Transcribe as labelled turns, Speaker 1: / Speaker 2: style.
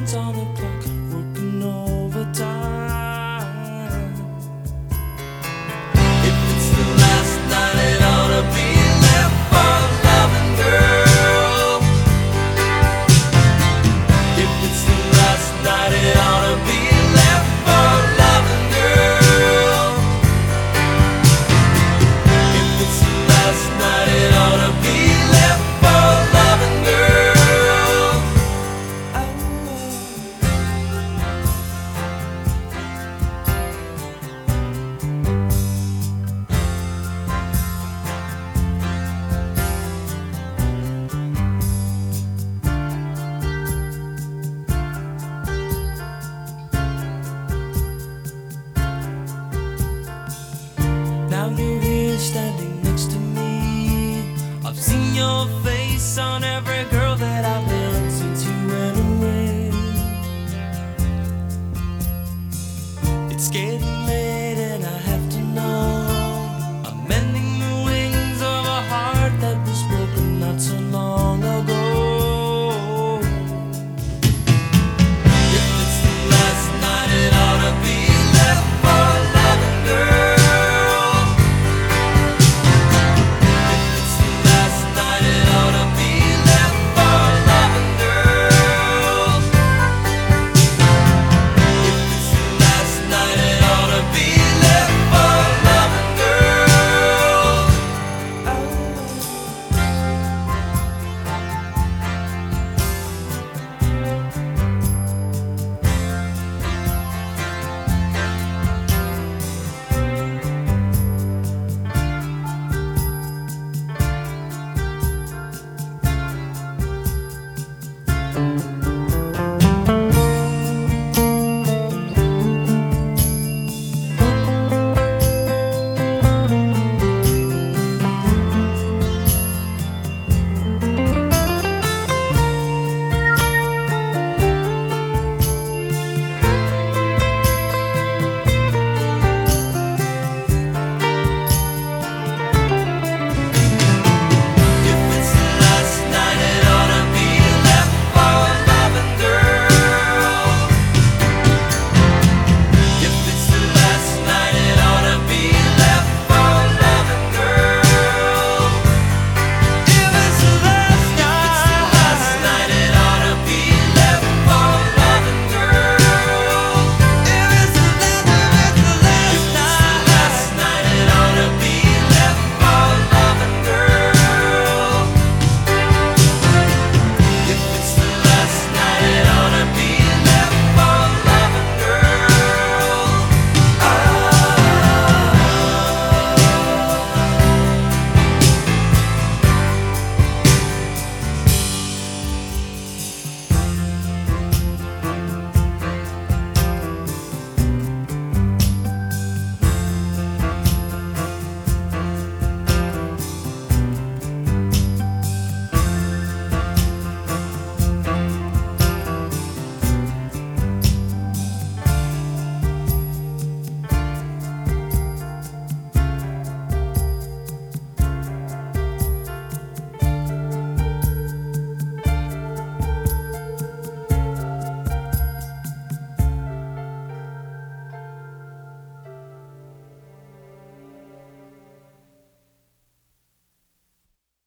Speaker 1: hands on the clock, working overtime. If it's the last night, it ought to be left for a loving girl. If it's the last night, it ought to be left for a loving girl. If it's the last night, it ought to be left for a loving girl. Now you're here standing next to me. I've seen your face on every girl that I've known since you went away. It's getting